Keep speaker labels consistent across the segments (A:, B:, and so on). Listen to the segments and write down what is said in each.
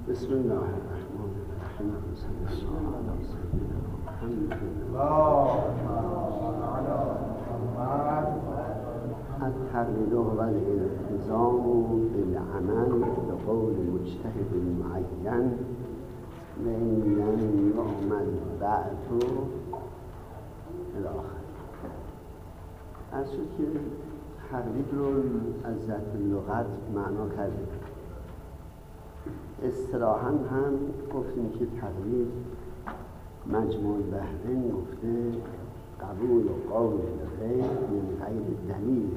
A: بسم الله الرحمن الرحیم. صلی الله علی سیدنا محمد. التقلید هو الالتزام بالعمل بقول مجتهد معین لئن لم یعمل بعد الی آخر. از شد که تقلید رو از ذات لغت معنا کردیم. اصطلاحاً هم گفتیم که تقلید مجموع البحرین گفته قبول و قول غیر من غیر دلیل.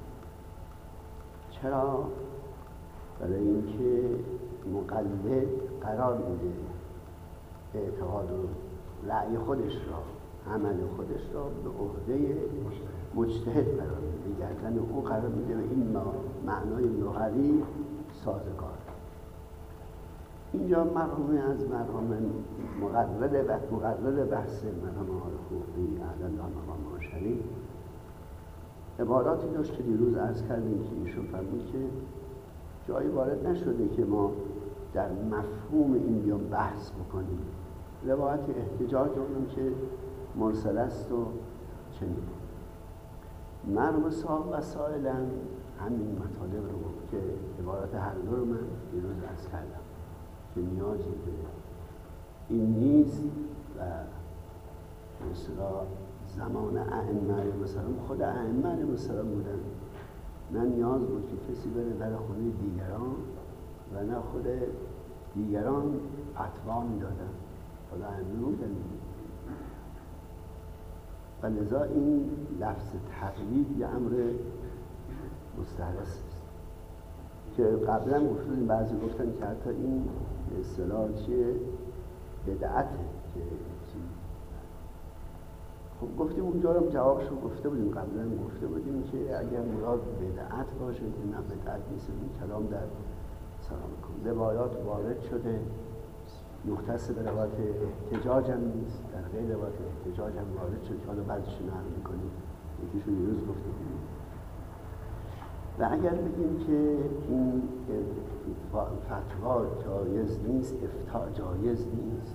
A: چرا؟ برای اینکه مقلد قرار میده اعتقاد و رأی خودش را، عمل خودش را به عهده مجتهد قرار میده، گردن او قرار میده و این معنای لغوی سازگار. اینجا مرحومه از مرحوم مقرر بحث مرحوم حقوقی اعلی مقام شریف عباراتی داشت که دیروز عرض کردیم که ایشون فرمود که جایی وارد نشده که ما در مفهوم این بیان بحث بکنیم. روایت احتجاج اونم که مرسل است و چنین مرحوم صاحب وسائل همین مطالب رو گفت که عبارت هر دو رو من دیروز عرض کردم که نیازی به این نیست و مثلا زمان ائمه مثلا خود ائمه مثلا بودن، نه نیاز بود که کسی بره در خونه دیگران و نه خود دیگران فتوا میدادن، خود ائمه بودن. و لذا این لفظ تقلید یه امر مستحدث است که قبلا گفتیم، بعضی گفتن که حتی این اصطلاح چیه؟ بدعته که خب گفتیم اونجا رو جوابشو گفته بودیم، قبلا گفته بودیم که اگر مراد بدعت باشه که نه بدعت نیست، این کلام در سلام کن روایات وارد شده مختص به روایت احتجاج هم نیست، در غیر روایت احتجاج هم وارد شده که حالا بعضیشون نقل میکنیم، یکیشون دیروز گفته بودیم. و اگر بگیم که این فتوا جایز نیست، افتاء جایز نیست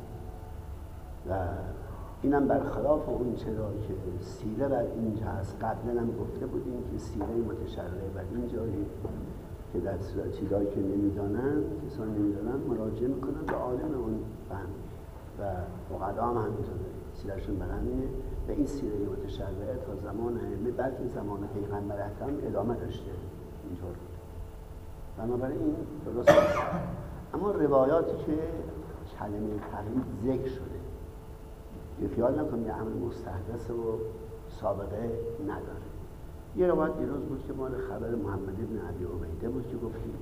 A: و اینم برخلاف اون چرا که سیره بر اینجا هست. قبلا هم گفته بودیم که سیره متشرعه بر این جایی که در چیزایی که نمیدانن، کسان نمیدانن مراجعه میکنن به عالم اون فن و فقها هم همینطوره، سیرهشون بر همینه و این سیره متشرعه تا زمان ائمه بلکه زمان پیغمبر اکرم ادامه داشته اینطور. بنابراین درست است. اما روایاتی که کلمه تقلید ذکر شده یه خیال نکنم یه امر مستحدث و سابقه نداره. یه روایت دیروز بود که مال خبر محمد ابن ابی عبیده بود که گفتیم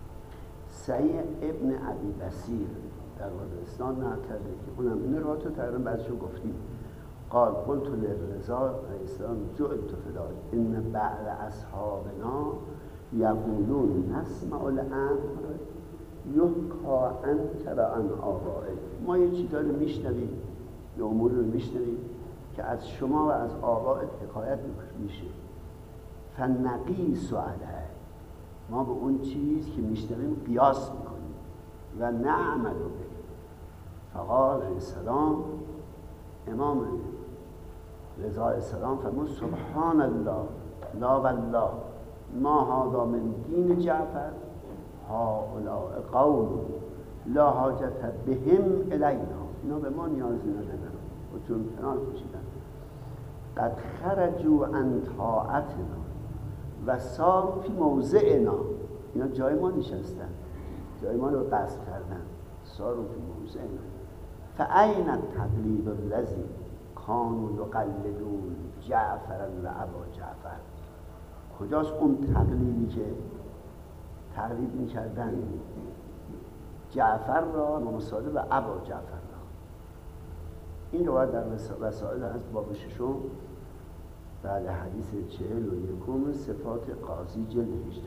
A: سعی ابن ابی بصیر در وادستان نقل کرده که اونم این روایت رو تقریبا بعضیشو گفتیم. قال قلت للرضا علیه السلام جعلت فداک ان بعض اصحابنا یقولون نسمع الامر یحکا عنک و عن آبائک. ما یه چیزا رو میشنویم، یه امور رو میشنویم که از شما و از آبائت حکایت میشه. فنقیس علیه، ما به اون چیز که میشنویم قیاس میکنیم و نعمل به. فقال علیه السلام، امام رضا علیه السلام فرمود سبحان الله لا والله ما هذا من دین جعفر هؤلاء قوم لا حاجت بهم الینا. اینا به ما نیازی ندارن و چون کنار کشیدن. قد خرجوا عن طاعتنا و صاروا فی موضعنا. اینا جای ما نشستن، جای ما رو غصب کردن. صاروا فی موضعنا فأین التقلید الذی کانوا یقلدون جعفر و ابا جعفر. کجاست اون تقلیدی که تقلید می‌کردن جعفر را مصادف و ابا جعفر را؟ این روایت در وسائل از باب ششم بعد حدیث 41 صفات قاضی جلد 18.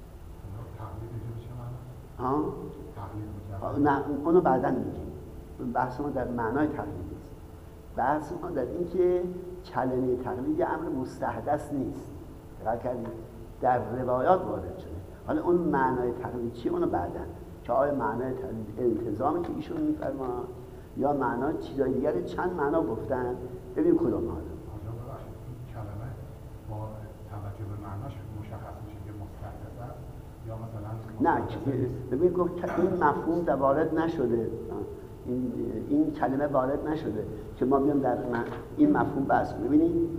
A: نه اونو بعداً میگیم. بحث ما در معنای تقلید نیست، بحث ما در این که کلمه تقلید امر مستحدث نیست، در روایات وارد شده. حالا اون معنای تقلید چیه اونو بعداً، که آیا معنای التزامی که ایشون میفرما یا معنا چیزای دیگر، چند معنا گفتن، ببین کدوم معنا.
B: کلمه با توجه به معناش مشخص میشه که مستحدث است یا مثلا
A: نه ببین گفت این مفهوم در وارد نشده، این کلمه وارد نشده که ما بیام در این مفهوم بحث کنیم. ببینید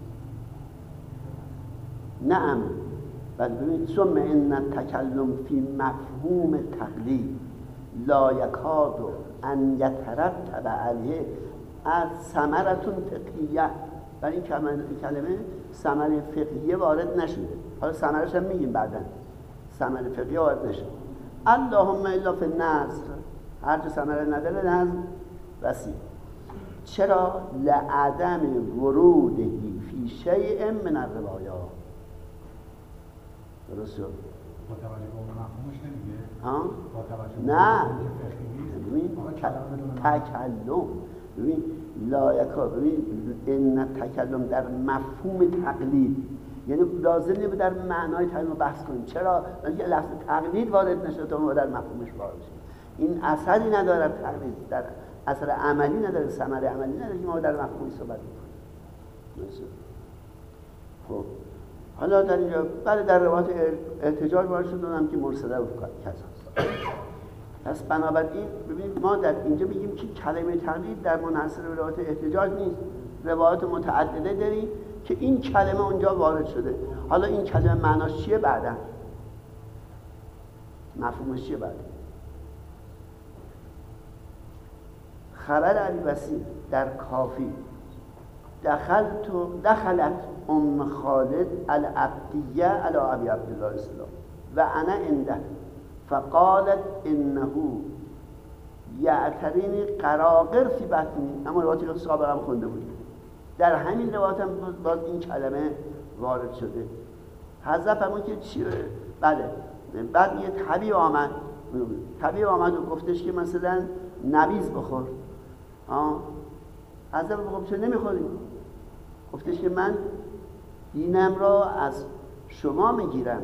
A: نعم، بعد ببینید ثم ان التکلم فی مفهوم تقلید لا یکاد ان یترتب علیه از ثمره فقهیه. برای این کلمه ثمره فقهیه وارد نشده. حالا ثمرش هم میگیم بعداً. ثمره فقهیه وارد نشده. اللهم الا فی النصر، هر چه ثمره نداره نظر وسیع. چرا؟ لعدم ورودهی فی شیء من الروایات. درست شد؟
B: با توجه به اون مفهومش نمیگه؟
A: ها؟
B: با توجه به
A: نه،
B: ببین
A: تکلم، ببین لایکا، ببین این تکلم در مفهوم تقلید، یعنی لازم نیست در معنای تقلید بحث کنیم. چرا؟ یه لفظ تقلید وارد نشده تا ما در مفهومش وارد شیم. این اثری نداره تقلید، در اثر عملی نداره، ثمره عملی نداره که ما در مفهومی صحبت می‌کنیم. خب حالا در اینجا بعد در روایت احتجاج وارد شدم که مرسله و کذا. پس بنابراین ببینید ما در اینجا بگیم که کلمه تقلید در منحصر به روایت احتجاج نیست. روایات متعدده داریم که این کلمه اونجا وارد شده. حالا این کلمه معناش چیه بعدا؟ مفهومش چیه بعدا؟ خبر علی وسیع در کافی دخلت ام خالد العبدیه علی ابی عبدالله السلام و انا عنده فقالت انه یعترینی قراقر فی بطنی. اما روایتی که سابقا هم خونده بودیم در همین روایت هم باز این کلمه وارد شده. حضرت فرمود که چی؟ بله، بعد یه طبیب آمد و گفتش که مثلا نبیذ بخور. حضرت بخور چه نمیخوریم؟ گفتش که من دینم را از شما میگیرم.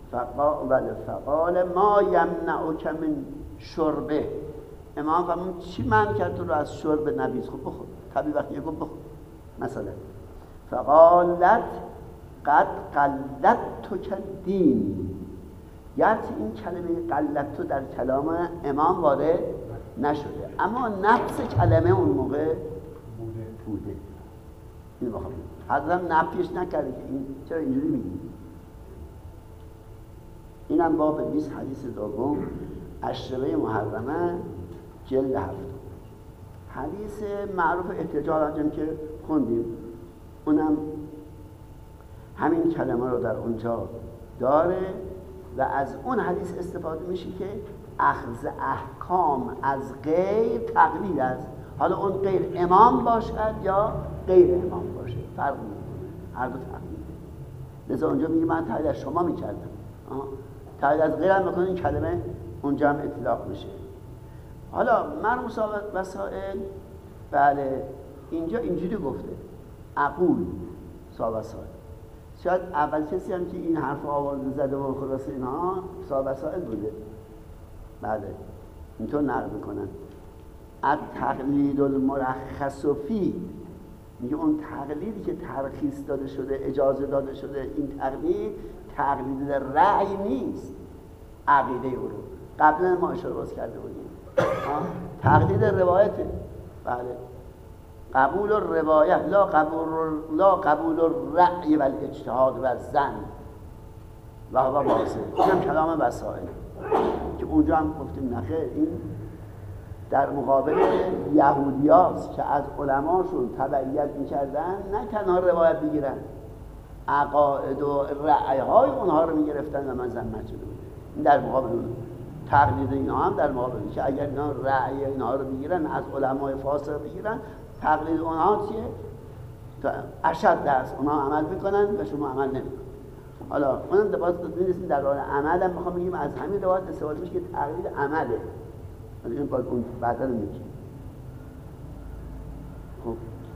A: فقال ما یمنعک من شربه. امام فرمود چی منع کرد تو رو از شرب نبیذ؟ خب بخور. طبیب وقتی گفت بخور مثلا. فقالت قد قلدتک دین. گرچه این کلمه قلدت در کلام امام وارد نشده اما نفس کلمه اون موقع بوده. این بخوام حضرت نفیش نکرده که این چرا اینجوری میگی. اینم باب 20 حدیث دوم اشربه محرمه جلد 7. حدیث معروف احتجاج انجام که خوندیم اونم همین کلمه رو در اونجا داره و از اون حدیث استفاده میشه که اخذ احکام از غیر تقلید است. حالا اون غیر امام باشد یا غیر امام باشه فرق نمیکنه، هر دو تقلیده. لذا اونجا میگه من تقلید از شما میکردم، تقلید از غیر هم میکنه. این کلمه اونجا هم اطلاق میشه. حالا مرموز وسائل، بله اینجا اینجوری گفته اقول صاحب وسائل. شاید اول کسی هم که این حرف آورده زده و خلاص اینها صاحب وسائل بوده. بله اینطور نقل میکنن. التقلید المرخص فی، میگه اون تقلیدی که ترخیص داده شده، اجازه داده شده، این تقلید رأی نیست، عقیده او رو قبلا ما اشاره باز کرده بودیم. تقلید روایته. بله قبول الروایت لا قبول الرأی و الاجتهاد و الظن و هو واضح. اینم کلام وسائل که اونجا هم گفتیم نخیر، این در مقابل یهودیاست که از علماشون تبعیت میکردن، نه تنها روایت بگیرن، عقاید و رأیهای اونها رو میگرفتن و من زحمت شده بود. این در مقابل اون تقلید اینا هم در مقابل که اگر اینا رأی اینها رو بگیرن، از علمای فاسق بگیرن، تقلید اونها چیه؟ اشد است. اونها عمل میکنن و شما عمل نمیکنن. حالا اونم باز می‌رسیم در راه عمل هم میخوام بگیم از همین روایت استفاده میشه که تقلید عمله. این باید اون بعدا رو میگیم. خب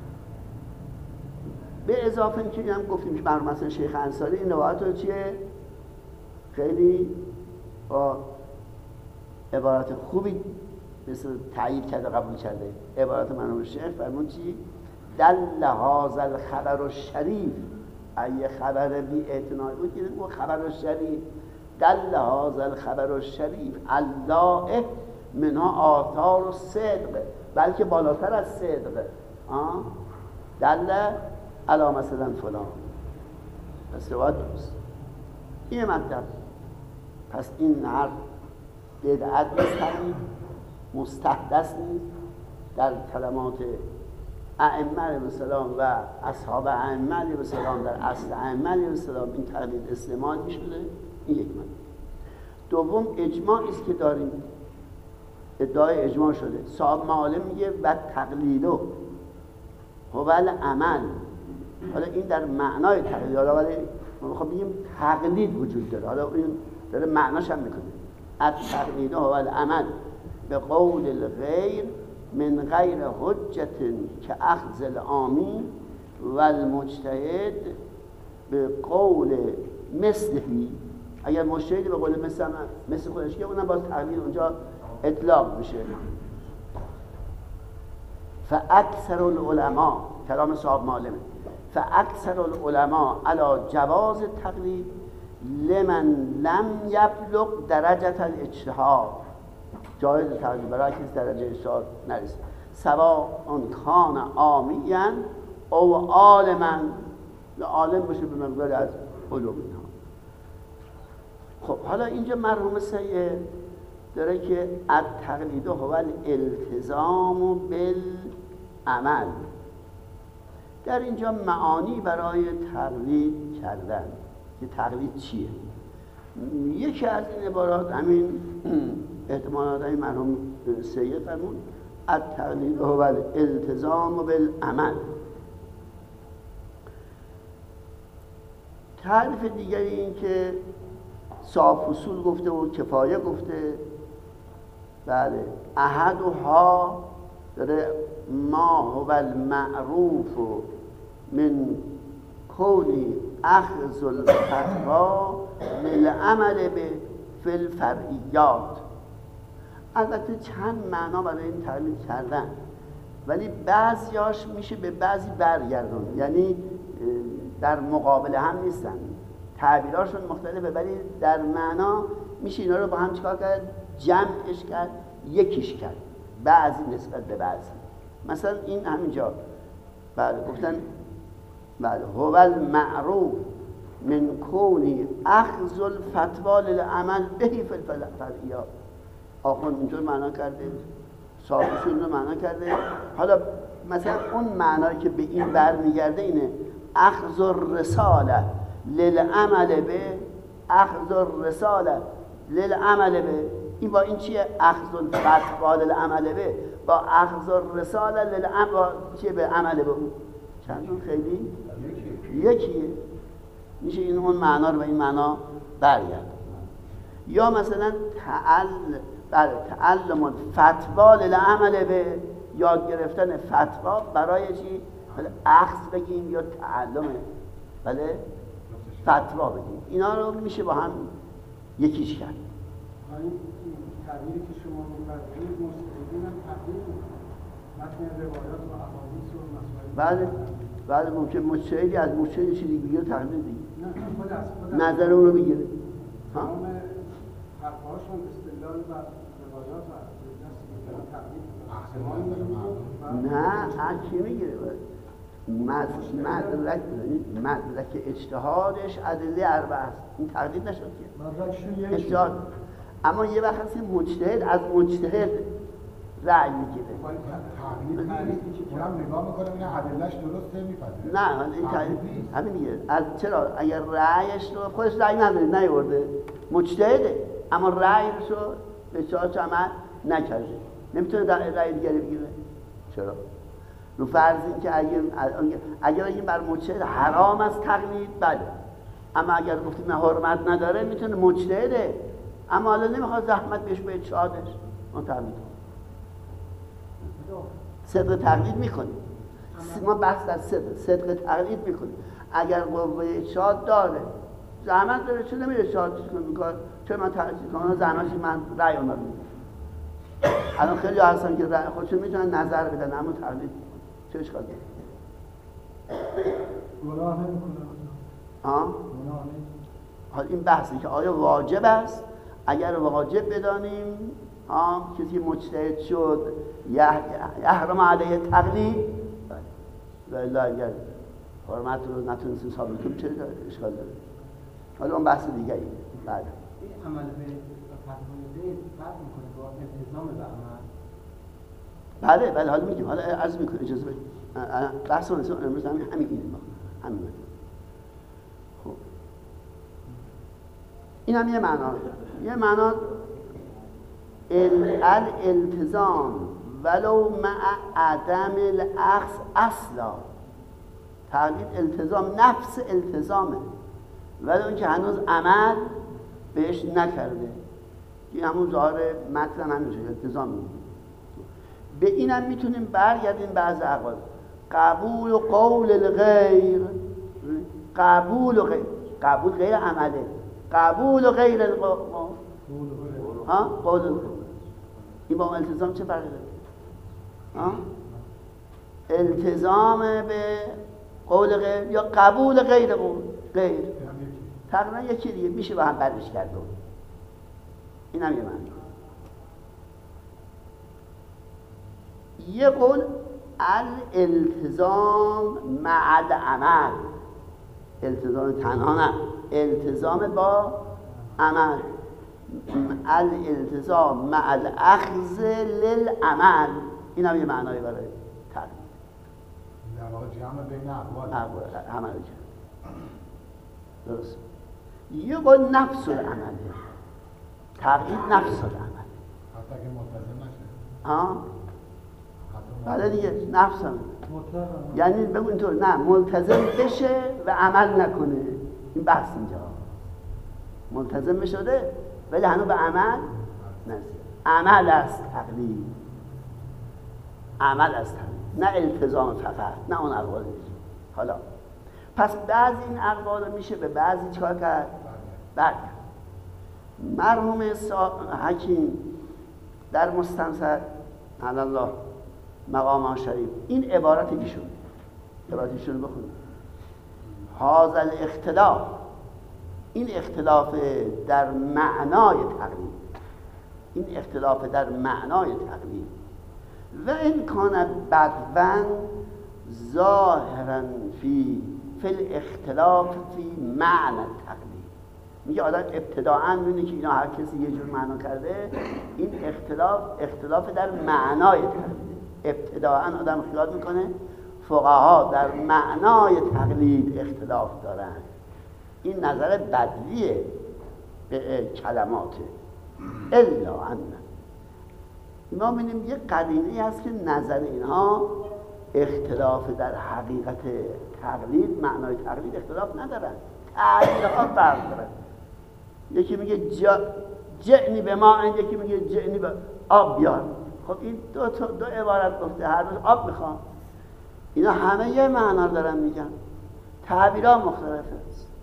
A: به اضافه اینکه هم گفتیم که مرحوم مثلا شیخ انصاری این روایت رو چیه؟ خیلی با عبارت خوبی مثل تایید کرده قبول کرده. عبارت مرحوم شیخ فرمون چی؟ دل هذا الخبر الشریف، اگه خبر بی اعتنایی بود که اون خبر الشریف، دل هذا الخبر الشریف الله منها آثار الصدق، بلکه بالاتر از صدق. دل علی مثلا فلان، پس روایت درست. این مطلب. پس این حرف بدعت نیست، مستحدث نیست، در کلمات ائمه علیهم السلام و اصحاب ائمه علیهم السلام، در اصل ائمه علیهم السلام این تقلید استعمال می‌شده. این یک مطلب. دوم اجماعی است که داریم، ادعای اجماع شده. صاحب معالم میگه و تقلیدو هو العمل. حالا این در معنای تقلید، حالا ولی ما می‌خوام بگیم تقلید وجود داره، حالا این داره معناش هم میکنه. التقلید هو العمل به قول الغیر من غیر حجت که اخذ العامی و المجتهد به قول مثلی. اگر مجتهدی به قول مثل خودش که اونم باز تقلید اونجا اطلاق میشه. فاکثر العلماء، کلام صاحب معلمه، فاکثر العلماء علی جواز تقلید لمن لم یبلغ درجه الاجتهاد. جایز تقلید برای کسی درجه اجتهاد نرسید، سواء کان عامیاً او عالماً، عالم باشه به مقدار از علوم اینها. خب حالا اینجا مرحوم سید داره که التقلید هو الالتزام بالعمل. در اینجا معانی برای تقلید کردن که تقلید چیه. یکی از این عبارات همین احتمالات های مرحوم سید فرمون التقلید هو الالتزام بالعمل. تعریف دیگری این که صاحب اصول گفته و کفایه گفته. بله، احدها داره ما هو المعروف من کونی اخذ الفتوا للعمل به فی الفرعیات. البته چند معنا برای این تعریف کردن، ولی بعضیاش میشه به بعضی برگردون، یعنی در مقابل هم نیستن، تعبیراشون مختلفه، ولی در معنا میشه اینا رو با هم چیکار کرد؟ جمعش کرد، یکیش کرد، بعضی نسبت به بعضی. مثلا این همینجا بله گفتن بله هو المعروف من کونی اخذ الفتوا للعمل به فی الفرعیات. آخوند اینجور معنا کرده، صاحبشون رو معنا کرده. حالا مثلا اون معنایی که به این برمیگرده اینه اخذ الرساله للعمل به، اخذ الرساله للعمل به. این با این چیه؟ اخذ الفتوا للعمل به با اخذ الرساله للعمل با چیه؟ به عمل به اون چندون خیلی یکیه. میشه این اون معنا رو به این معنا برگرد. یا مثلا تعلم الفتوا للعمل به، یاد گرفتن فتوا برای چی؟ اخذ بگیم یا تعلم، بله فتوا بگیم. اینا رو میشه با هم یکیش کرد.
B: این تعبیری که شما می‌فرمایید مستقیما تبدیل متن روایات و احادیث و مسائل.
A: بله ممکن مجتهدی از مجتهد چیزی بگیره تقلید دیگه.
B: نه خود
A: نظر اون رو بگیره.
B: تمام حرف‌هاشون استدلال و روایات و تقلید.
A: نه هر کی میگیره مدرک اجتهادش ادله اربعه است. این تقلید نشد که اجتهاد. اما یه وقت هست مجتهد از مجتهد رأی میگیره.
B: اونم نگاه میکنه این ادلهش درسته میپذیره.
A: نه این تقلید همین دیگه. از چرا اگر رأیش رو خودش رأی نداره نیورده مجتهده، اما رأیش رو به چارچ عمل نکرده، نمیتونه رأی دیگری بگیره. چرا؟ رو فرض این که اگر این بر مجتهد حرام است تقلید، بله، اما اگر گفتیم حرمت نداره میتونه مجتهده، اما حالا نمیخواد زحمت بهش به اجتهادش، اون تقلید صدق تقلید میکنیم. ما بحث در صدق تقلید میکنیم. اگر قوه اجتهاد داره زحمت داره چون نمیره اجتهاد کنه، چون من تقلید کنم زحمتش من رأی اون رو الان خیلی هستن که خودشون میتونن نظر بدن اما تقلید چه اشکال داره؟
B: گناه نمیکنه.
A: حالا این بحثی که آیا واجب است؟ اگر واجب بدانیم کسی مجتهد شد یحرم علیه تقلید، بله. اگر حرمت رو نتونستیم ثابت کنیم چه اشکال داره؟ حالا اون بحث دیگه ایه. بله.
B: این عمل به فتوای زید فرق میکنه با التزام به عمل؟
A: بله حالا میگیم، حالا عرض میکنه اجازه بدید. بحث امروز همین اینه. همین. خب این هم یه معنا الالتزام ولو مع عدم الاخذ اصلا. تقلید التزام نفس التزامه ولو اینکه هنوز عمل بهش نکرده. این همون ظاهر مطلب همینجا التزام میگه. به اینم میتونیم برگردیم بعض اقوال. قبول و قول الغیر، قبول غیر عمله، قبول و غیر القول، قول این با التزام چه فرقی داره؟ التزام به قول غیر یا قبول غیر قول غیر تقریبا یکی دیگه، میشه با هم برش کرد. این هم یه معنی. یه قول الالتزام مع العمل، التزام تنها نه، التزام با عمل، الالتزام مع الاخذ للعمل. این هم یه معنایی برای تقلید.
B: در واقع جمع بین اقوال
A: عمل کرد. درست. یه قول نفس العمله، تقلید نفس العمل،
B: حتی که ملتزم نشه.
A: بله دیگه، نفس هم یعنی بگو اینطور، نه ملتزم بشه و عمل نکنه. این بحث اینجا ملتزم بشده ولی هنوز به عمل نرسید. عمل است تقلید، عمل است تقلید، نه التزام فقط، نه اون اقوال دیگه. حالا پس بعضی این اقوال میشه به بعضی چکار کرد؟ بله. مرحوم حکیم در مستنصر علی الله مقام شریف این عبارت ایشون بخونید. هذا الاختلاف، این اختلاف در معنای تقلید، این اختلاف در معنای تقلید و این کان بدون ظاهرا فی الاختلاف فی معنی تقلید. میگه آدم ابتداعاً می‌بینه که اینا هر کسی یه جور معنا کرده. این اختلاف در معنای تقلید. ابتداعاً آدم خیال میکنه فقها در معنای تقلید اختلاف دارن. این نظر بدویه به کلمات. الا ان ما می‌بینیم یه قرینه‌ای هست که نظر اینها اختلاف در حقیقت تقلید، معنای تقلید اختلاف ندارن، تعبیرها فرق دارن. یکی میگه جعنی به ما، یکی میگه جعنی به آب بیار. خب این دو عبارت گفته، هر روز آب میخوام. اینا همه یه معنا دارن میگن، تعبیرها مختلفه.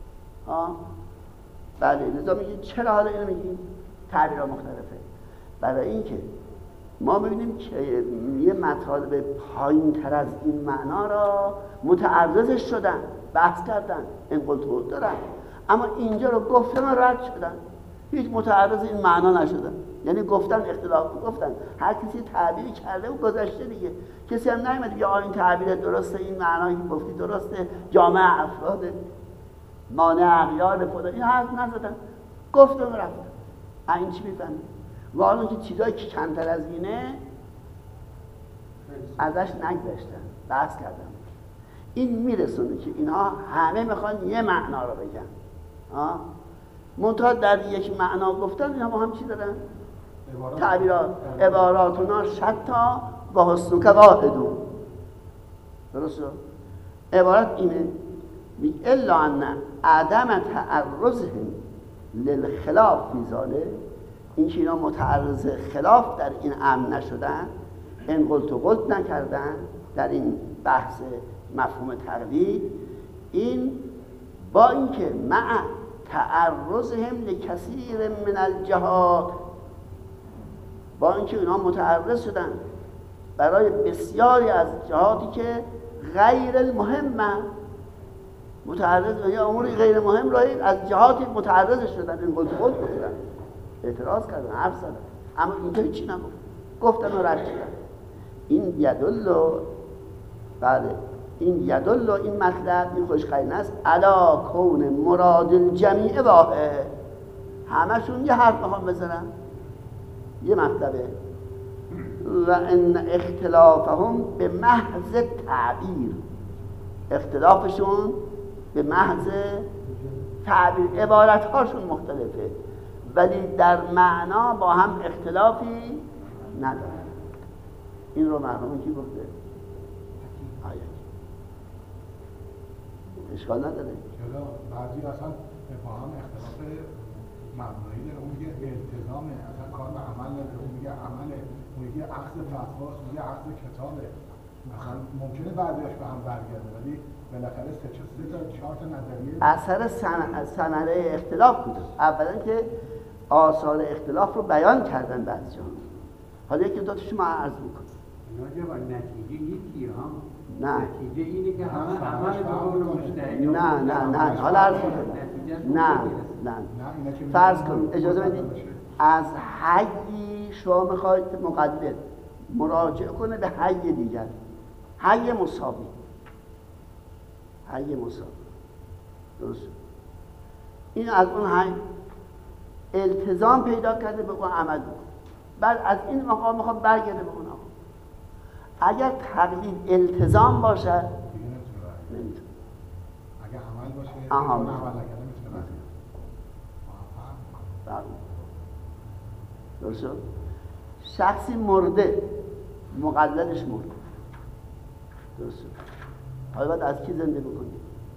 A: بله، لذا میگه چرا حالا اینو میگیم تعبیرها مختلفه؟ برای اینکه ما ببینیم که یه مطالب پایین تر از این معنا را متعرضش شدن، بحث کردن، انقلتو دارن، اما اینجا رو گفتن و رد شدن، هیچ متعرض این معنا نشدن. یعنی گفتن اختلاف گفتن، هر کسی تعبیری کرده و گذشته دیگه. کسی هم نمیاد بگه این تعبیر درسته، این معنایی که گفتی درسته، جامعه افراد مانع اغیار فلان، این حرف نزدن، گفتن و رفتن. این چی میفهمه؟ واقعا که چیزایی که کمتر از اینه ازش نگذشتن، بحث کردن. این میرسونه که اینها همه میخوان یه معنا رو بگن. منتها در یک معنا گفتن اینها با هم چی دارن؟ تعبیرات. عباراتنا شتا و حسنک واحدون. درست شد؟ عبارت اینه الا ان عدم تعرضهم للخلاف فی ذلک، این که اینا متعرض خلاف در این امر نشدن، این قلت و قلت نکردن در این بحث مفهوم تقلید، این با اینکه مع تعرضهم لکثیر من الجهات، با اینکه اینا متعرض شدن برای بسیاری از جهاتی که غیر المهمه، متعرض یا اموری غیر مهم را از جهاتی متعرض شدن، این قلت گفتن، اعتراض کردن، حرف زدن، اما اینجا چی نگفت، گفتن و رد شدن. این یدل، بله این یدل، این مطلب، این خوشقرینه است علا کون مراد الجمیع واحد. همشون یه حرف میخوام بزنن، یه مطلبه. و ان اختلافهم به محض تعبیر، اختلافشون به محض تعبیر، عبارتهاشون مختلفه ولی در معنا با هم اختلافی نداره. این رو مرحوم کی گفته؟ آیه اشکال نداره.
C: چرا بعضی اصلا با هم اختلاف مبنایی داره، اون میگه التزامه، اصلا کار به عمل نداره، اون میگه عمله، اون میگه اخذ فتواست، اون میگه اخذ کتابه. مثلا ممکنه بعضیاش به هم برگرده ولی بالاخره سه تا 4 تا نظریه
A: اثر ثمره اختلاف بوده. اولا که آثار اختلاف رو بیان کردن بعضی‌ها. حالا یکی دو تاشو ما عرض می‌کنم.
D: اینا با نتیجه یکی هم.
A: نه.
D: نتیجه اینه که همه عمل به قول مجتهد.
A: نه حالا عرض می‌کنم. نه فرض کنید، اجازه بدید از حیی شما می‌خواید مقلد مراجعه کنه به حی دیگر، حی مساوی، حی مساوی، درست. این از اون حی التزام پیدا کرده به اون عمل بکن، بعد از این مقام میخواد برگرده به اون آقا. اگر تقلید التزام باشد نمیتونه،
C: اگر عمل باشه
A: عمل
C: نکرده میتونه
A: برگرده. درست. شخصی مرده، مقلدش مرده، درست. حالا باید از کی زنده بکنی؟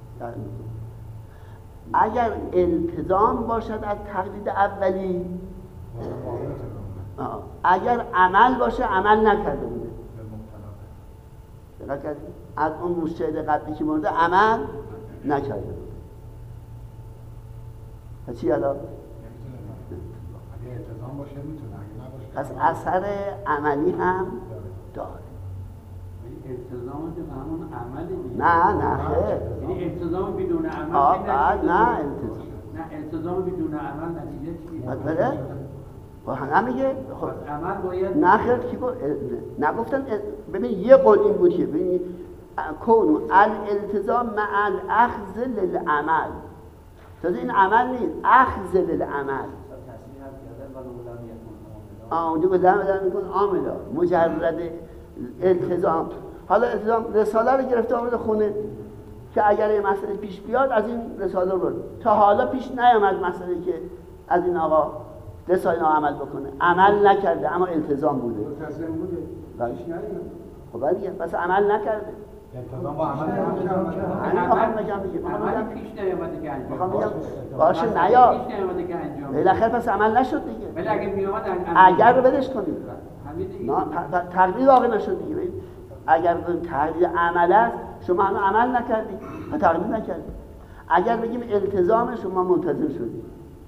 A: اگر التزام باشد از تقلید اولی، اگر عمل باشه عمل نکرده بوده، از اون مجتهد قبلی که مرده عمل نکرده بوده. پس چی الان؟
C: اگه التزام باشه میتونه، اگه نباشه
A: پس اثر عملی هم داره.
D: التزام به همون عمل دیگه.
A: نه خیر.
D: یعنی التزام بدون عمل
A: نه
D: التزام بدون عمل نتیجه چیه؟
A: بله. نمیگه خب
D: عمل باید
A: نه خیر کی گفت؟ نگفتن. ببین یه قول این بود که ببین کونو الالتزام مع الاخذ للعمل. تازه این عمل نیست، اخذ للعمل. اونجا به لم میکن عاملا، مجرد التزام. حالا التزام رساله رو گرفته آورده خونه که اگر یه مسئله پیش بیاد از این رساله رو، تا حالا پیش نیامد مسئله که از این آقا رساله رو عمل بکنه، عمل نکرده اما التزام بوده،
B: ملتزم بوده، پیش نیامد.
A: خب دیگه پس عمل نکرده.
C: التزام با عمل
D: عمل پیش نیامده که انجام
A: باشه نیاد
D: پیش نیامده که انجام
A: بالاخره پس عمل نشد دیگه.
D: ولی اگه میامد
A: اگر رو بدش کنید
D: همین دیگه.
A: نه تقلید واقع نشد دیگه. اگر تقلید عمل است شما هنوز عمل نکردید و تقلید نکردید. اگر بگیم التزام شما ملتزم شدید.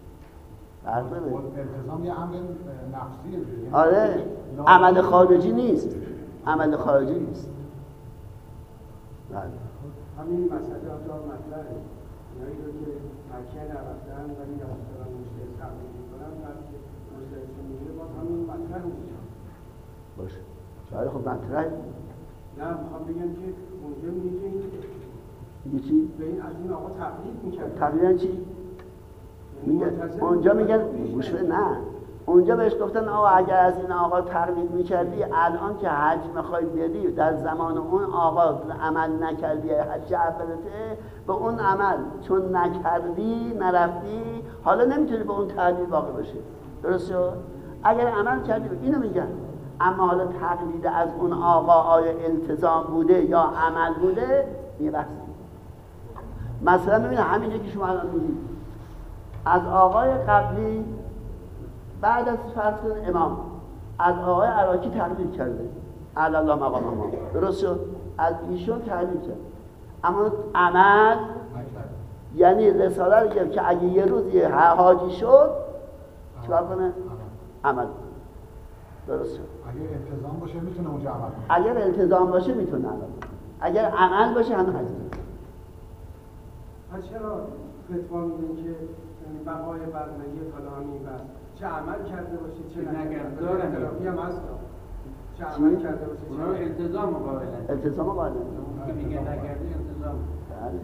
C: التزام یه امر نفسیه.
A: آره عمل خارجی نیست، عمل خارجی نیست. بله.
B: همین مسئله آجار مطلعه اینایی رو که مکه نرفتن ولی از دارن مجتهد تقلید میکنن بعد که مجتهدشون میگه باز همین مطلع رو میشن
A: باشه. شاید خب مطلع
B: نه میخوام بگم که اونجا میگه
A: میگه چی؟
B: به این از این آقا تقلید میکرد.
A: تقلیدن چی؟ میگه اونجا میگن گوش بده، نه اونجا بهش گفتن آقا اگر از این آقا تقلید میکردی الان که حج میخوای بدی در زمان اون آقا عمل نکردی حج اولته به اون عمل چون نکردی نرفتی حالا نمیتونی به اون تقلید واقع بشه. درست شد؟ اگر عمل کردی اینو میگن. اما حالا تقلید از اون آقا آیا التزام بوده یا عمل بوده یه بحث. مثلا ببین همینجا که شما الان میگید از آقای قبلی بعد از فرض امام از آقای عراقی تقلید کرده علی الله مقام امام، درست شد؟ از ایشون تقلید کرد اما عمل یعنی رساله رو گرفت که اگه یه روز یه حاجی شد چیکار کنه؟ عمل کنه. درست شد.
C: اگه التزام باشه میتونه اونجا عمل کنه.
A: اگر التزام باشه میتونه عمل کنه. اگر عمل باشه همه هزینه.
B: پس چرا فتوا میدین که بقای برنامه طلا همین بس چه عمل کرده باشه چه نکرده باشه هم هست چه عمل کرده باشه
D: اونا رو التزام مقابلن
A: التزام مقابلن
D: که میگه نکردی التزام
A: بله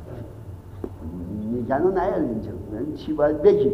A: میگن و نیاد اینجا چی باید بگی.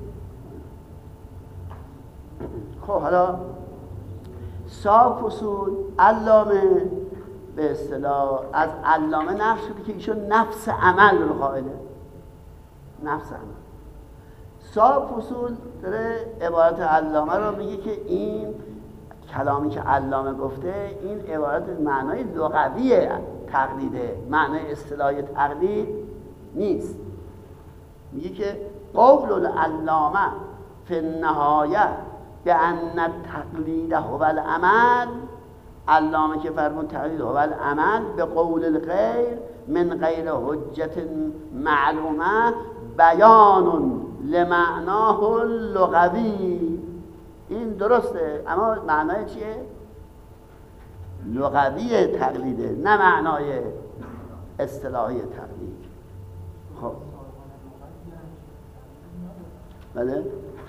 A: خب حالا صاحب فصول علامه به اصطلاح از علامه نقش شده که ایشون نفس عمل رو قائله. نفس عمل صاحب فصول داره عبارت علامه رو میگه که این کلامی که علامه گفته این عبارت معنای لغوی تقلیده، معنای اصطلاحی تقلید نیست. میگه که قول العلامه فی النهایه بأن التقلید هو العمل، علامه که فرمود تقلید هو العمل به قول الغیر من غیر حجت معلومه بیان لمعناه اللغوی. این درسته اما معنای چیه؟ لغوی تقلیده نه معنای اصطلاحی تقلید. خب بله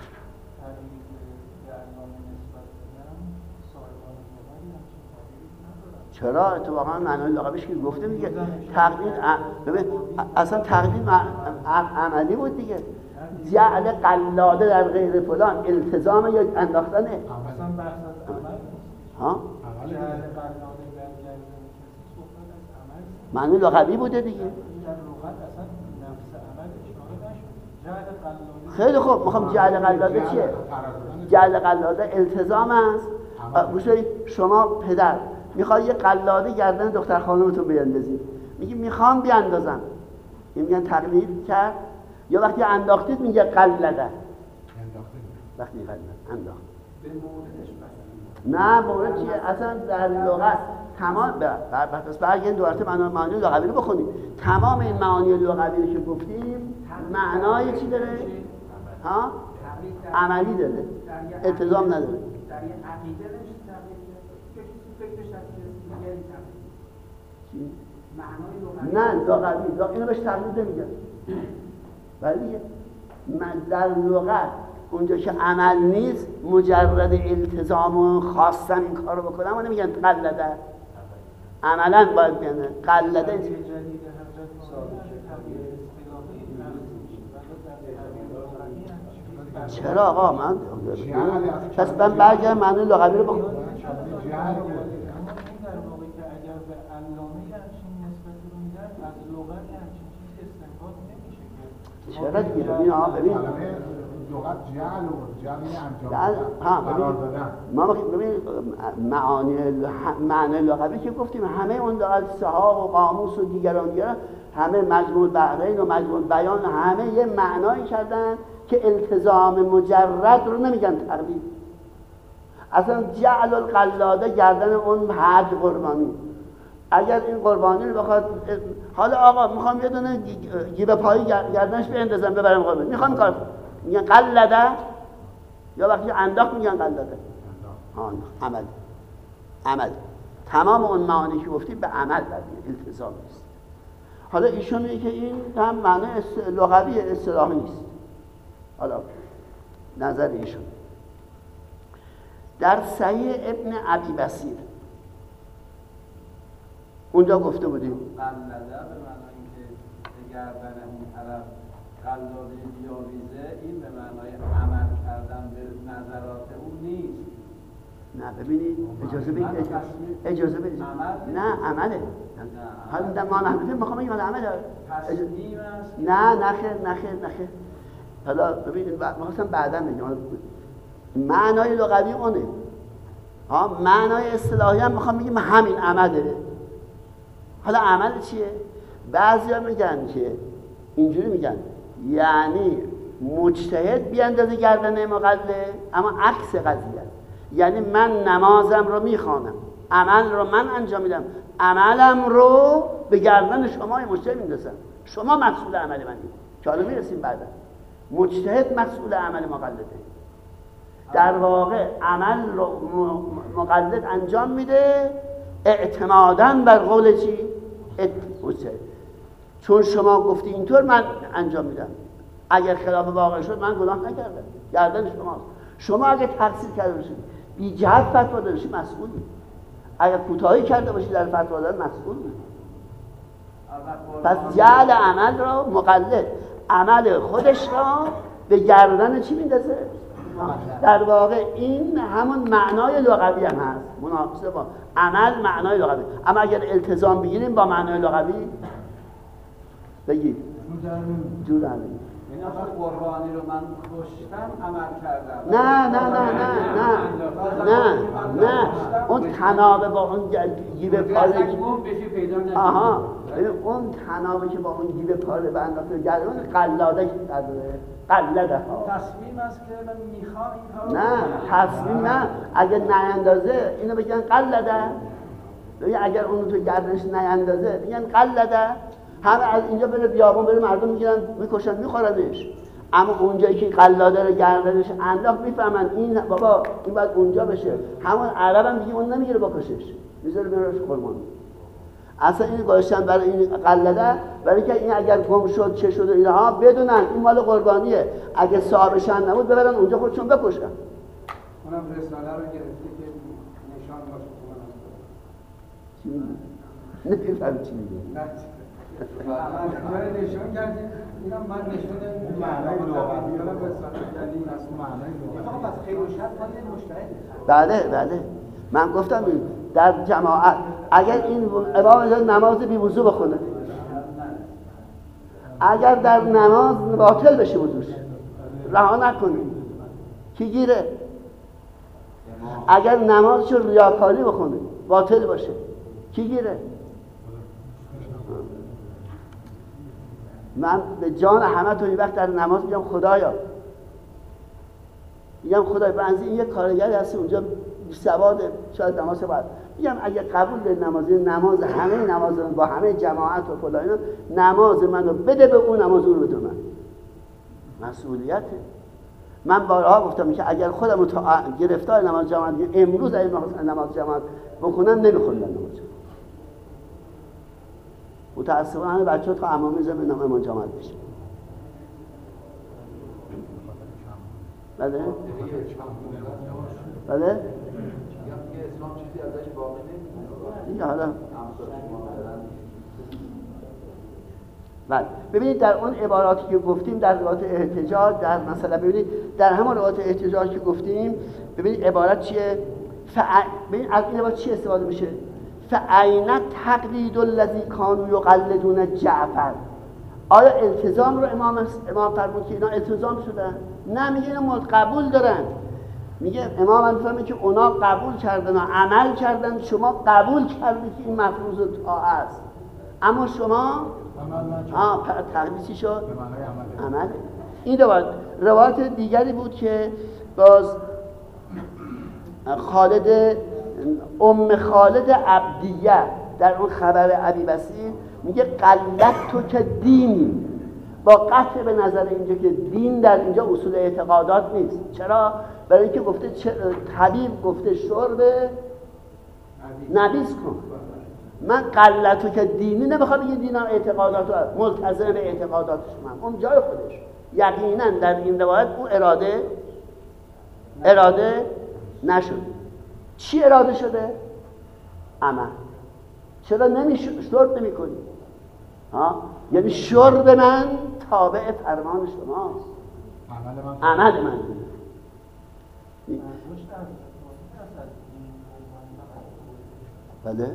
A: چرا اتفاقا معنای لغویش که گفته دیگه تقلید ببین اصلا تقلید عملی بود دیگه. جعل قلاده در غیر فلان التزام یا انداختنه
E: اصلا بحث از عمل
A: ها
E: جعل قلاده در گردن کسی صحبت از عمل
A: معنی لغوی بوده دیگه.
E: در لغت اصلا نفس عمل اشاره نشد. جعل قلاده
A: خیلی خوب میخوام جعل قلاده چیه؟ جعل قلاده التزام است. گوشوی شما پدر میخوای یه قلاده گردن دختر خانمتون بیندازید، میگی میخوام بیاندازم، این میگن تقلید کرد. یا وقتی انداختید میگه قلده، وقتی قلده انداخت
B: به موردش
A: نه مورد چیه؟ اصلا در لغت تمام پس برگردید دوباره معانی لغوی رو بخونید. تمام این معانی لغوی رو که گفتیم معنای چی داره؟ ها؟ عملی داره، التزام نداره.
B: در یه عقیده نشه تقلید فکرش از دیگری تقلید معنای
A: لغوی نه لغوی اینو بهش تقلید نمیگن. ولی من در لغت اونجا که عمل نیست مجرد التزام و خواستن این کار رو بکنم و نمیگن قلده، عملا باید بیانه قلده. چرا آقا من پس من برگردم معنی لغوی رو بخونم. چرا دیگه ببین ببین
C: لغت جعل و جعل انجام
A: ببین معنی لغوی که گفتیم همه اون لغت صحاح و قاموس و دیگران همه مجموع بحرین و مجموع بیان همه یه معنایی کردن که التزام مجرد رو نمیگن تقلید. اصلا جعل القلاده گردن اون حد قربانی. اگر این قربانی رو بخواد حالا آقا میخوام یه دونه گیب پایی گردنش بیندازم ببرم قربانی میخوام کار میگن قلده، یا وقتی انداخت میگن قلده. عمل تمام اون معانی که گفتیم به عمل برمیاد، التزام نیست. حالا ایشون میگه که این هم معنی لغوی اصطلاحی نیست. حالا نظر ایشون در صحیح ابن ابی بصیر اونجا گفته بودیم
D: قلده به معنای اینکه به گردن اون طرف قلاده بیاویزه، این به معنای عمل کردن به نظرات اون نیست.
A: نه ببینید اجازه بدید نه عمله. حالا ما نمی‌فهمیم میخوام بگم عمله.
D: تصمیم است
A: نه نخیر. حالا ببینید می‌خواستم بعداً بگم معنای لغوی اونه. معنای اصطلاحی هم میخوام بگم همین عمله. حالا عمل چیه؟ بعضیا میگن که اینجوری میگن یعنی مجتهد بیاندازه گردن مقلد، اما عکس قضیه، یعنی من نمازم رو میخوانم، عمل رو من انجام میدم، عملم رو به گردن شما مجتهد میندازم، شما مسئول عمل منید که حالا میرسیم بعدا. مجتهد مسئول عمل مقلده. در واقع عمل رو مقلد انجام میده اعتمادا بر قول چی؟ چون شما گفتی اینطور من انجام میدم، اگر خلاف واقع شد من گناه نکردم، گردن شماست. شما اگه تقصیر کرده باشید بی جهت فتوا داده باشید مسئولی، اگر کوتاهی کرده باشید در فتوا دادن مسئولی. پس جعل عمل را مقلد عمل خودش را به گردن چی میندازه؟ در واقع این همون معنای لغوی هم هست، مناسبه با عمل معنای لغوی. اما اگر التزام بگیریم با معنای لغوی بگید جور در نمیاد.
D: یعنی آخه قربانی رو من کشتم عمل کردم.
A: نه اون تنابه با اون گیبه پاره آها اون تنابه که با اون گیبه پاره به اندازه گردون قلاده قلده ها
D: تصمیم است که من میخوام این
A: نه تصمیم نه، اگه نیندازه اینو بگن قلده، اگر اون تو گردنش نیندازه بگن قلده، همه از اینجا بره بیابون بره مردم میگیرن میکشن میخورنش، اما اونجایی که قلاده رو گردنش انداخت میفهمن این بابا این باید اونجا بشه، همون عرب هم دیگه اون نمیگیره بکشش، میذاره براش قربان. اصلا این گذاشتن برای این قلاده برای که این اگر گم شد چه شد اینها بدونن این مال قربانیه، اگه صاحبشن نبود ببرن اونجا خودشون بکشن.
B: اونم رساله رو گرفته که نشان باشه
A: چی میگی؟ نمیفهم چی میگی؟
B: من نشون کردیم اینا من نشون معنای لغوی رو رساله کردیم از معنای لغوی فقط از خیر و شر پای مشترک.
A: بله من گفتم در جماعت اگر این امام نماز بی وضو بخونه، اگر در نماز باطل بشه وضوش رها نکنه کی گیره؟ اگر نمازشو ریاکاری بخونه باطل باشه کی گیره؟ من به جان همه تو این وقت در نماز میگم خدایا بنزی این یک کارگری هستی اونجا سواد شاید نماز باید میگم اگه قبول به نماز همه نماز با همه جماعت و فلان نماز منو بده به اون نماز اون رو بده من مسئولیته. من بارها گفتم که اگر خودم رو گرفتار نماز جماعت امروز اگه نماز جماعت بکنم نمیخوندم نماز جماعت. متاسفانه بچه‌ها تا امامی زمین نماز جماعت بشه. بله؟ بله؟
D: اسلام چیزی ازش باقی نمی‌مونه.
A: دیگه حالا بله ببینید در اون عباراتی که گفتیم در روایت احتجاج در مثلا ببینید در همون روایت احتجاج که گفتیم ببینید عبارت چیه؟ ببینید از این عبارت چی استفاده میشه؟ فَأَيْنَ التَّقْلِيدُ الَّذِي كَانُوا يُقَلِّدُونَ جعفر. آیا التزام رو امام فرمود که اینا التزام شدن؟ نه میگه اینا قبول دارن. میگه امام هم میفهمه که اونا قبول کردن و عمل کردن، شما قبول کردید که این مفروض طاعه است اما شما تقلید چی شد؟ عمل. این روایت دیگری بود که باز ام خالد عبدیه در اون خبر ابی بصیر میگه قلت تو که دینی، با قطع به نظر اینجا که دین در اینجا اصول اعتقادات نیست. چرا؟ برای اینکه گفته طبیب گفته شرب نبیذ کن. من قلت تو که دینی نمیخوام بگه دینم اعتقادات ملتزم به اعتقادات شما، اون جای خودش. یقینا در این روایت اون اراده نشد. چی اراده شده؟ عمل. چرا شرب نمی کنی؟ یعنی شرب من تابع فرمان شماست، عمل من بله؟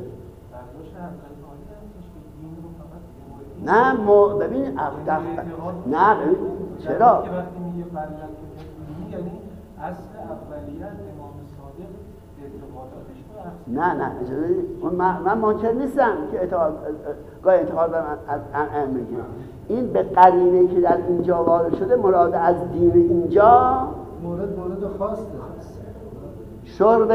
A: نه ببین نه ببین چرا؟
E: که وقتی میگه قلت تو یعنی اصل اولیت امام صادق اعتقاداتش رو
A: نه اجازه من منکر نیستم که گاهی اعتقاد از ائمه میگه. این به قرینه‌ای که در اینجا وارد شده مراد از دین اینجا
F: مورد خاصه
A: شرب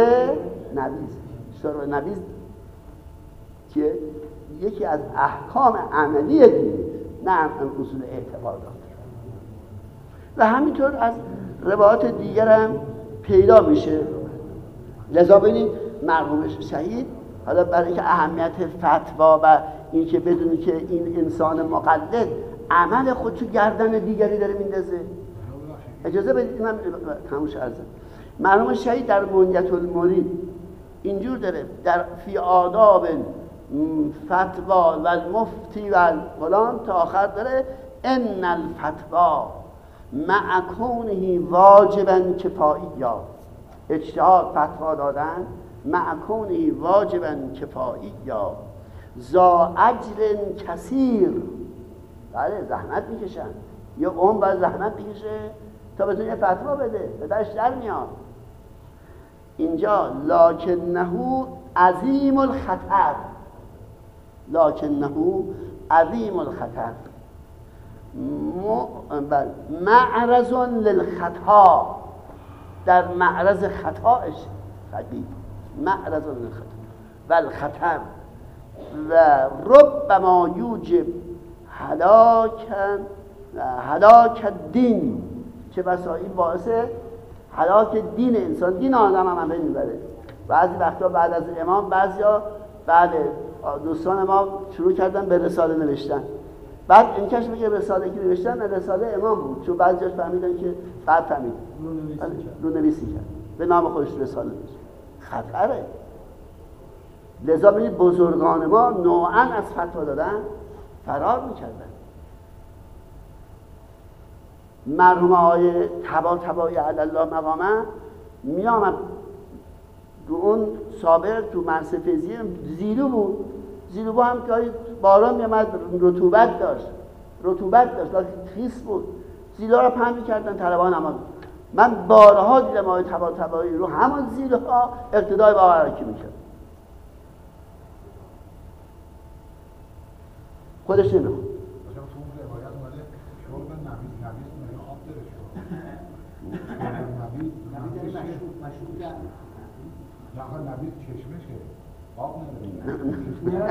A: نبیذ که یکی از احکام عملی دین، نه اصول اعتقادات. و همینطور از روایات دیگر هم پیدا میشه. لذا ببینید مرحوم شهید حالا برای اینکه اهمیت فتوا و این که بدونی که این انسان مقلد عمل خود تو گردن دیگری داره میندازه. اجازه بدید من تموش ارزم. مرحوم شهید در منیت المرید اینجور داره در فی آداب فتوا و المفتی و فلان تا آخر داره ان الفتوا مع کونه واجبا کفاییا، اجتهاد فتوا دادن مع کونه واجبا کفاییا ذا اجر کثیر، بله زحمت میکشن، یه عمر باید زحمت میکشه تا بتونه یه فتوا بده، به درش در میاد. اینجا لکنه عظیم الخطر، لکنه عظیم الخطر معرض للخطا، در معرض خطاش فقید، معرض للخطا و الخطر و ربما یوجب هلاک دین، چه بسا این باعث هلاک دین انسان، دین آدم هم همه میبره. بعضی وقتا بعد از امام بعضیا بعد دوستان ما شروع کردن به رساله نوشتن، بعد این کش میگه رساله که نوشتن رساله امام بود، چون بعضیاش فهمیدن که بعد فهمید رو نویسی کرد به نام خودش رساله نوشت. خطره. لذا ببینید بزرگان ما نوعا از فتوا دادن فرار میکردن. مرحوم آقای طباطبایی علی الله مقامه میامد تو اون سابق تو مرسه فیزی زیلو بود، زیلو هم که باران میامد رطوبت داشت خیس بود، زیلو را پهن میکردن طلبان نماز. من بارها دیدم آقای طباطبایی رو همون زیلوها اقتدای با آقای میکرد، خودش نمیخواد.
C: نخواه نبید چشمشه آب نداره.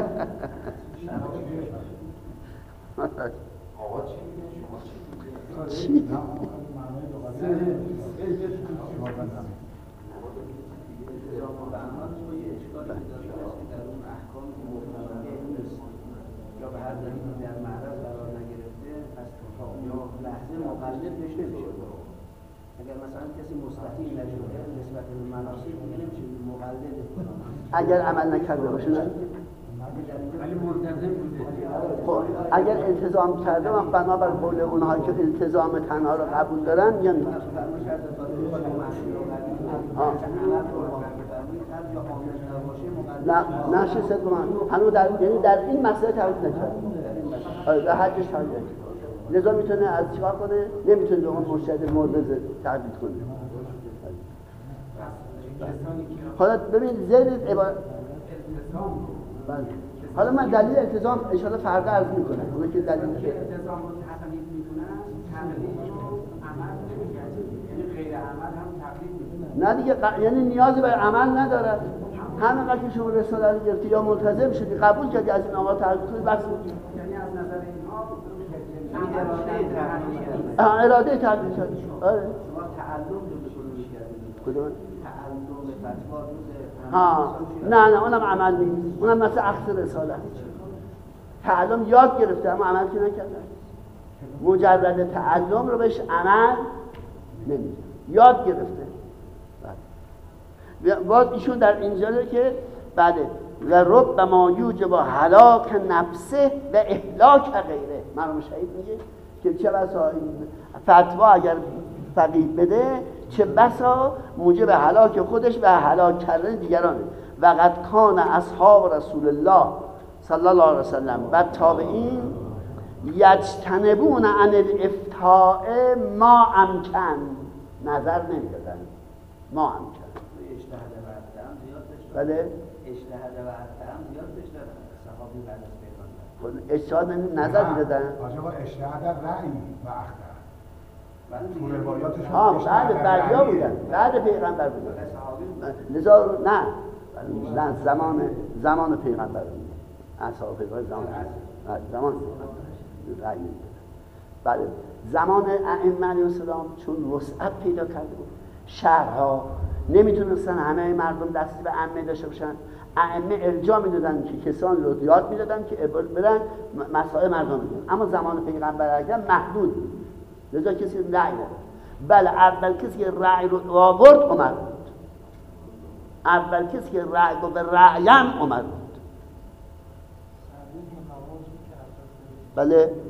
C: آقا چی میگه؟ شما چی میگه؟ معنی دوباره
D: در اون احکام مطلقه نیست یا به هر دلیلی در معرض قرار نگرفته پس یا لحظه مقلد بهش نمیشه. اگر مثلا کسی مستحیل نشده نسبت به مناسک میگه نمیشه مقلد کنه
A: اگر عمل نکرده باشه نه،
D: ولی ملتزم بوده.
A: خب اگر التزام کرده من بنابر قول اونها که التزام تنها رو قبول دارن میگن نه نشه صدق من هنوز در این مسئله تعریف نکرد، در حجش تعریف نکرد. لذا میتونه از چیکار کنه؟ نمیتونه به اون مرشد مورد تعبید کنه. حالا ببین زیر عبارت حالا من دلیل التزام ان شاء الله فردا عرض میکنم. اون که دلیل
B: التزام رو تقلید میکنن، تقلید رو عمل نمیکنن، یعنی غیر عمل هم تقلید میکنن.
A: نه دیگه یعنی نیازی به عمل نداره. همینقدر که شما رساله رو گرفتی یا ملتزم شدی قبول کردی از این آقا تعریف کنی بس بود.
B: یعنی از نظر اینها
A: اراده تعلیل کرد. آره.
D: شما تعلم رو بکنید
A: کدوم؟
D: تعلم فتوا روز
A: ها نه اونم عمل نیست، اونم مثل اخذ رساله. تعلم یاد گرفته اما عمل که نکرده. مجرد تعلم رو بهش عمل نمیده، یاد گرفته. باز ایشون در اینجا که بله و ربما یوجب هلاک نفسه و اهلاک غیره. مرحوم شهید میگه که چه بسا فتوا اگر فقیه بده چه بسا موجب هلاک خودش و هلاک کردن دیگرانه. و قد کان اصحاب رسول الله صلی الله علیه وسلم و تابعین یجتنبون عن الافتاء ما امکن، نظر نمیدادن ما امکن.
D: اجتهاد و احترام زیاد داشت.
A: بله
D: اجتهاد و احترام زیاد داشت صحابی بعد از پیغمبر.
A: اجتهاد نظر میدادن.
C: آقا اجتهاد رأی و اختر. تو روایاتش
A: بعد بعدیا بودن، بعد پیغمبر بودن. لذا نه زمان پیغمبر بودن. اصحاب پیغمبر زمان رأی میدادن. بله زمان ائمه علیهم السلام چون وسعت پیدا کرده بود شهرها نمیتونستن همه مردم دستی به عمه داشته باشن. ائمه ارجاع میدادن که کسان رو یاد میدادن که برن مسائل مردم بگن، اما زمان پیغمبر اکرم محدود بود، لذا کسی رأی نداد. بله اول کسی که رأی رو آورد عمر بود. اول کسی که رأی رو به رأیم عمر بود. بله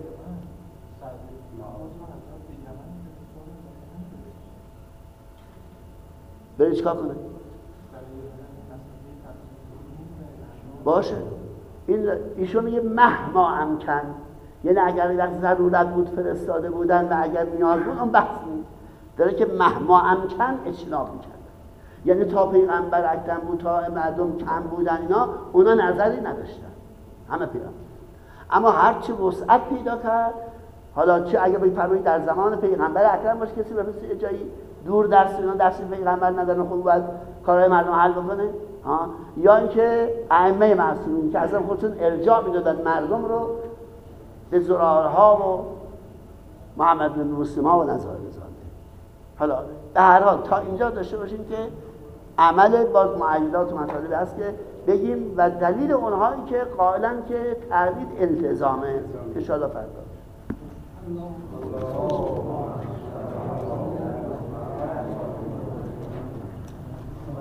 A: بری چیکار کنه؟ باشه. ایشون میگه مهما امکن، یعنی اگر یک ضرورت بود فرستاده بودن و اگر نیاز بود اون بحث نیست، داره که مهما امکن اجتناب میکرد. یعنی تا پیغمبر اکرم بود، تا مردم کم بودن اینا، اونا نظری نداشتن همه پیغمبر. اما هرچی وسعت پیدا کرد، حالا چه اگه بفرمایید در زمان پیغمبر اکرم باشه کسی بفرسته یه جایی دور درس اینا درسی پیغمبر ندارن، خود باید کارهای مردم حل بکنه، یا اینکه ائمه معصومین که اصلا خودشون ارجاع میدادن مردم رو به زرارها و محمد بن مسلم ها و نظایر زاده. حالا به هر حال تا اینجا داشته باشیم که عمل باز معیدات و مطالب هست که بگیم و دلیل اونهایی که قائلن که تردید التزامه ان شاء الله فردا.